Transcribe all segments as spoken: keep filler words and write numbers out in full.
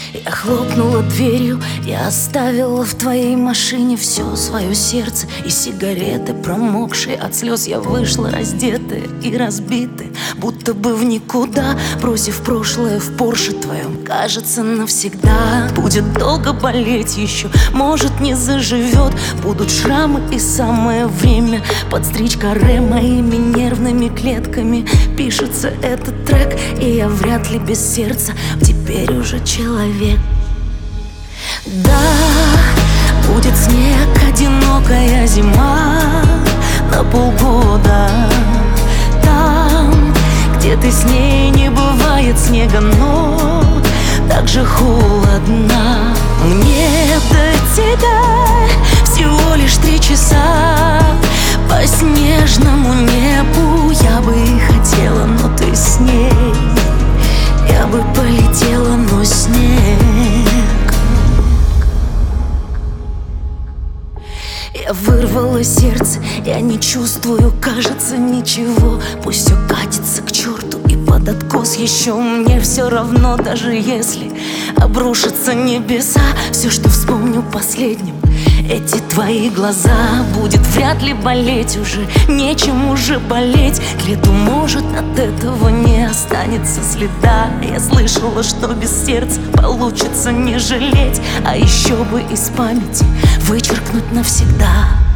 Я хлопнула дверью, я оставила в твоей машине все свое сердце и сигареты, промокшие от слез. Я вышла раздетая и разбитая, будто бы в никуда, бросив прошлое в Порше твоем. Кажется, навсегда будет долго болеть еще, может, не заживет. Будут шрамы и самое время подстричь каре моими нервными клетками. Пишется этот трек, и я вряд ли без сердца теперь уже человек. Да, будет снег, одинокая зима на полгода. Там, где ты с ней, не бывает снега, но так же холодно. Мне до тебя всего лишь три часа по снежному небу. Я бы и хотела, но ты с ней. Я бы полетела, но снег. Я вырвала сердце, я не чувствую, кажется, ничего. Пусть все катится к черту и под откос. Еще мне все равно, даже если обрушатся небеса. Все, что вспомню последним, эти твои глаза. Будет вряд ли болеть уже, нечем уже болеть. К лету, может, от этого не останется следа. Я слышала, что без сердца получится не жалеть, а еще бы из памяти вычеркнуть навсегда.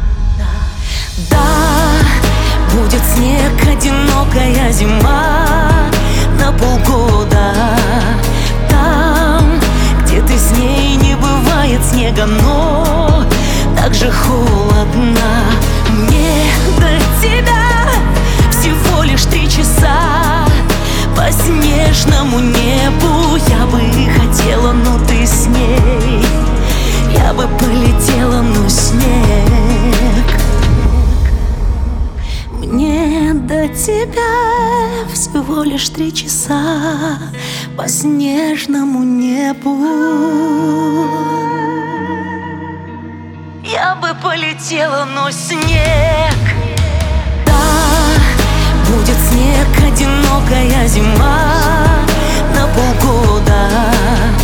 Да, будет снег, одинокая зима на полгода. Там, где ты с ней, не бывает снега, но так же холодно. Мне до тебя всего лишь три часа по снежному небу. Я бы и хотела, но ты с ней. Я бы полетела, но снег. Мне до тебя всего лишь три часа по снежному небу. Я бы полетела, но снег. Да, будет снег, одинокая зима на полгода.